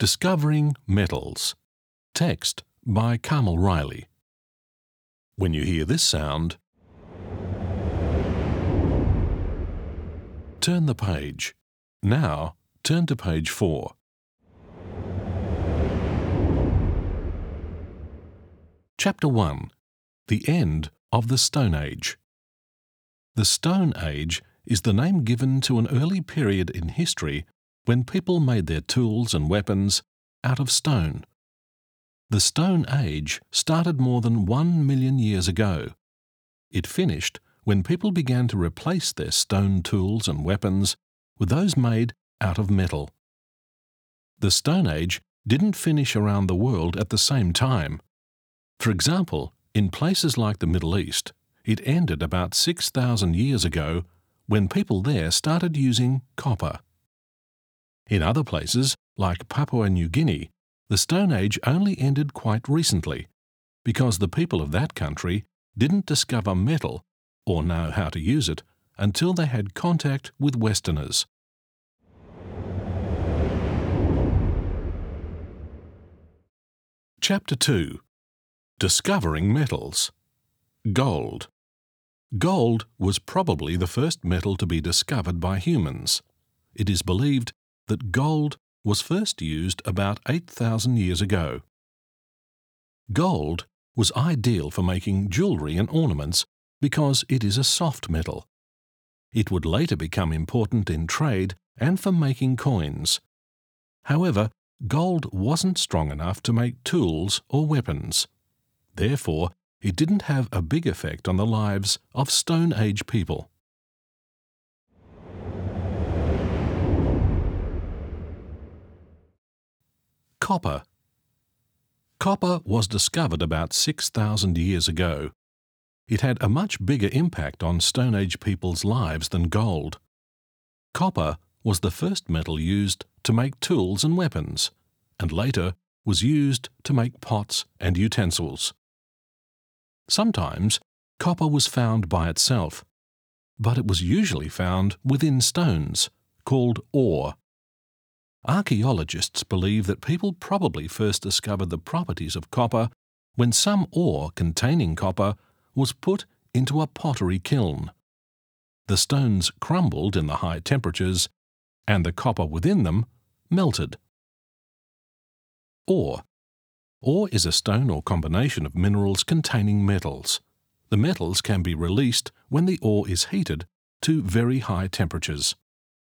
Discovering Metals. Text by Carmel Riley. When you hear this sound, turn the page. Now, turn to page 4. Chapter 1. The End of the Stone Age. The Stone Age is the name given to an early period in history when people made their tools and weapons out of stone. The Stone Age started more than 1 million years ago. It finished when people began to replace their stone tools and weapons with those made out of metal. The Stone Age didn't finish around the world at the same time. For example, in places like the Middle East, it ended about 6,000 years ago when people there started using copper. In other places, like Papua New Guinea, the Stone Age only ended quite recently because the people of that country didn't discover metal or know how to use it until they had contact with Westerners. Chapter 2. Discovering Metals. Gold. Gold was probably the first metal to be discovered by humans. It is believed that gold was first used about 8,000 years ago. Gold was ideal for making jewelry and ornaments because it is a soft metal. It would later become important in trade and for making coins. However, gold wasn't strong enough to make tools or weapons. Therefore, it didn't have a big effect on the lives of Stone Age people. Copper. Copper was discovered about 6,000 years ago. It had a much bigger impact on Stone Age people's lives than gold. Copper was the first metal used to make tools and weapons, and later was used to make pots and utensils. Sometimes copper was found by itself, but it was usually found within stones, called ore. Archaeologists believe that people probably first discovered the properties of copper when some ore containing copper was put into a pottery kiln. The stones crumbled in the high temperatures, and the copper within them melted. Ore. Ore is a stone or combination of minerals containing metals. The metals can be released when the ore is heated to very high temperatures.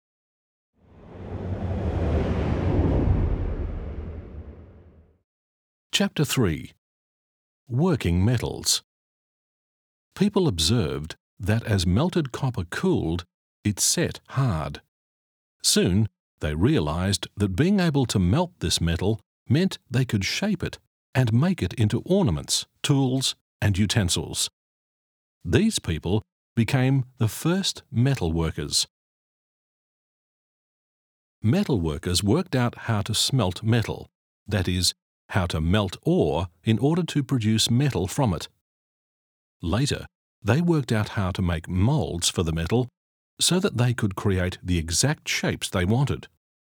Chapter 3. Working Metals. People observed that as melted copper cooled, it set hard. Soon, they realized that being able to melt this metal meant they could shape it and make it into ornaments, tools, and utensils. These people became the first metal workers. Metal workers worked out how to smelt metal, that is, how to melt ore in order to produce metal from it. Later, they worked out how to make molds for the metal so that they could create the exact shapes they wanted.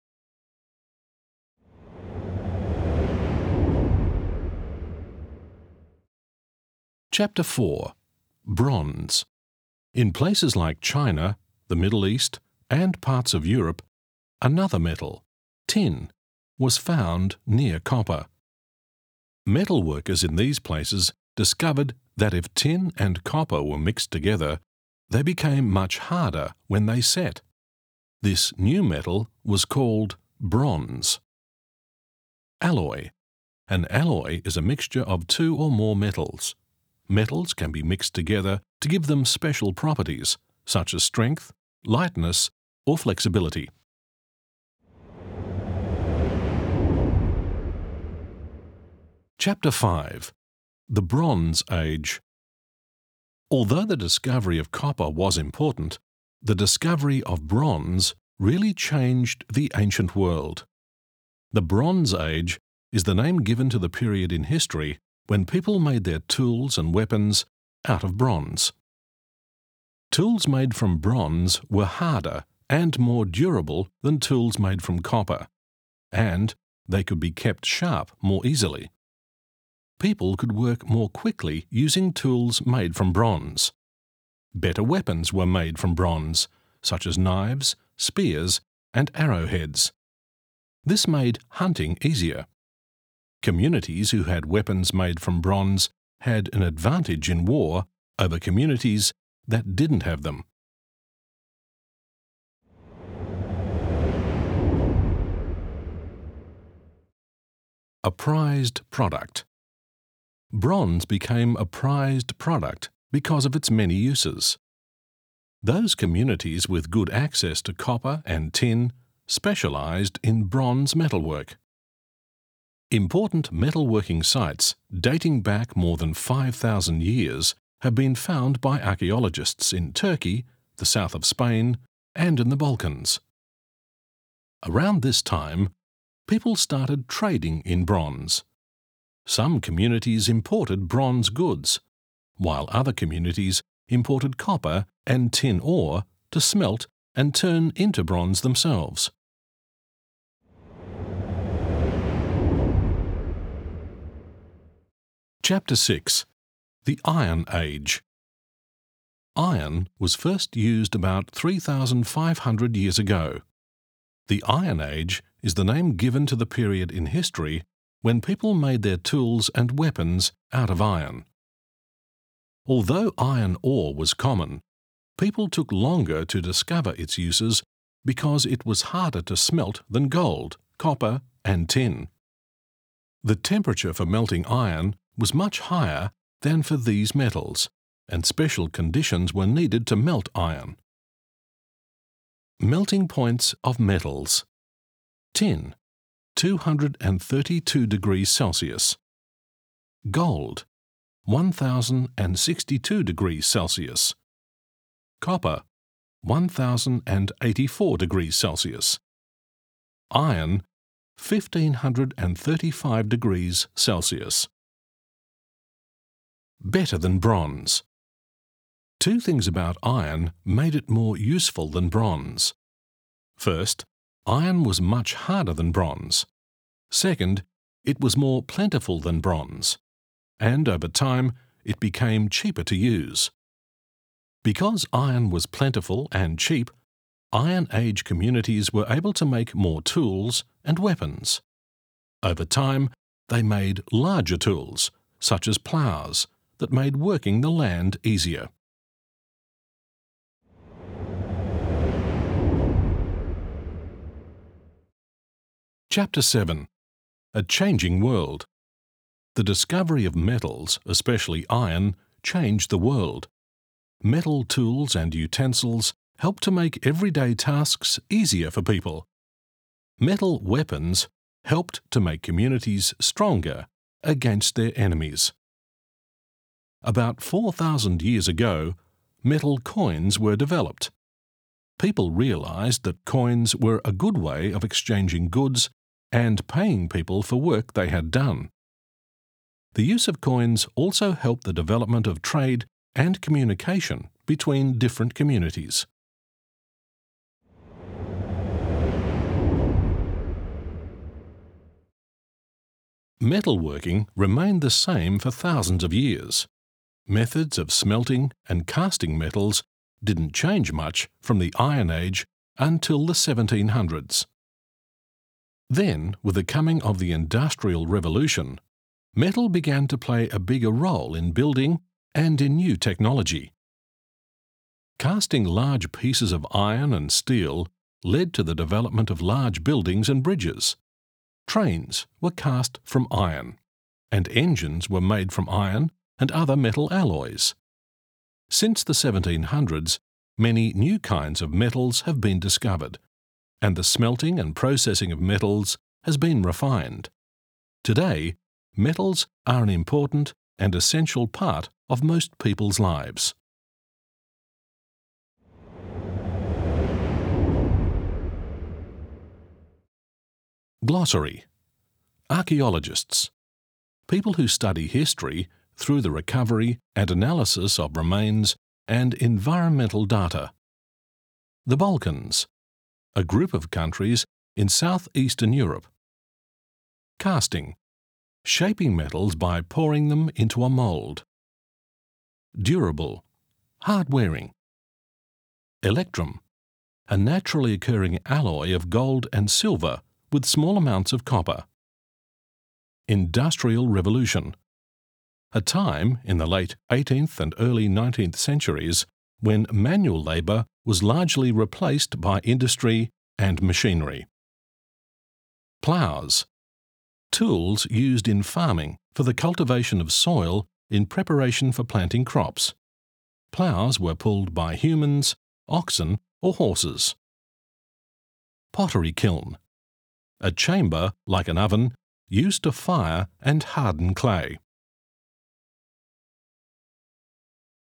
Chapter 4. Bronze. In places like China, the Middle East, and parts of Europe, another metal, tin, was found near copper. Metal workers in these places discovered that if tin and copper were mixed together, they became much harder when they set. This new metal was called bronze. Alloy. An alloy is a mixture of two or more metals. Metals can be mixed together to give them special properties, such as strength, lightness, or flexibility. Chapter 5. The Bronze Age. Although the discovery of copper was important, the discovery of bronze really changed the ancient world. The Bronze Age is the name given to the period in history when people made their tools and weapons out of bronze. Tools made from bronze were harder and more durable than tools made from copper, and they could be kept sharp more easily. People could work more quickly using tools made from bronze. Better weapons were made from bronze, such as knives, spears, and arrowheads. This made hunting easier. Communities who had weapons made from bronze had an advantage in war over communities that didn't have them. A prized product. Bronze became a prized product because of its many uses. Those communities with good access to copper and tin specialized in bronze metalwork. Important metalworking sites dating back more than 5,000 years have been found by archaeologists in Turkey, the south of Spain, and in the Balkans. Around this time, people started trading in bronze. Some communities imported bronze goods, while other communities imported copper and tin ore to smelt and turn into bronze themselves. Chapter 6. The Iron Age. Iron was first used about 3,500 years ago. The Iron Age is the name given to the period in history when people made their tools and weapons out of iron. Although iron ore was common, people took longer to discover its uses because it was harder to smelt than gold, copper, and tin. The temperature for melting iron was much higher than for these metals, and special conditions were needed to melt iron. Melting points of metals. Tin, 232 degrees Celsius. Gold, 1,062 degrees Celsius. Copper, 1,084 degrees Celsius. Iron, 1,535 degrees Celsius. Better than bronze. Two things about iron made it more useful than bronze. First, iron was much harder than bronze. Second, it was more plentiful than bronze. And over time, it became cheaper to use. Because iron was plentiful and cheap, Iron Age communities were able to make more tools and weapons. Over time, they made larger tools, such as ploughs, that made working the land easier. Chapter 7. A Changing World. The discovery of metals, especially iron, changed the world. Metal tools and utensils helped to make everyday tasks easier for people. Metal weapons helped to make communities stronger against their enemies. About 4,000 years ago, metal coins were developed. People realized that coins were a good way of exchanging goods and paying people for work they had done. The use of coins also helped the development of trade and communication between different communities. Metalworking remained the same for thousands of years. Methods of smelting and casting metals didn't change much from the Iron Age until the 1700s. Then, with the coming of the Industrial Revolution, metal began to play a bigger role in building and in new technology. Casting large pieces of iron and steel led to the development of large buildings and bridges. Trains were cast from iron, and engines were made from iron and other metal alloys. Since the 1700s, many new kinds of metals have been discovered, and the smelting and processing of metals has been refined. Today, metals are an important and essential part of most people's lives. Glossary. Archaeologists. People who study history through the recovery and analysis of remains and environmental data. The Balkans. A group of countries in southeastern Europe. Casting, shaping metals by pouring them into a mould. Durable, hard-wearing. Electrum, a naturally occurring alloy of gold and silver with small amounts of copper. Industrial Revolution, a time in the late 18th and early 19th centuries when manual labour was largely replaced by industry and machinery. Ploughs, tools used in farming for the cultivation of soil in preparation for planting crops. Ploughs were pulled by humans, oxen or horses. Pottery kiln, a chamber like an oven used to fire and harden clay.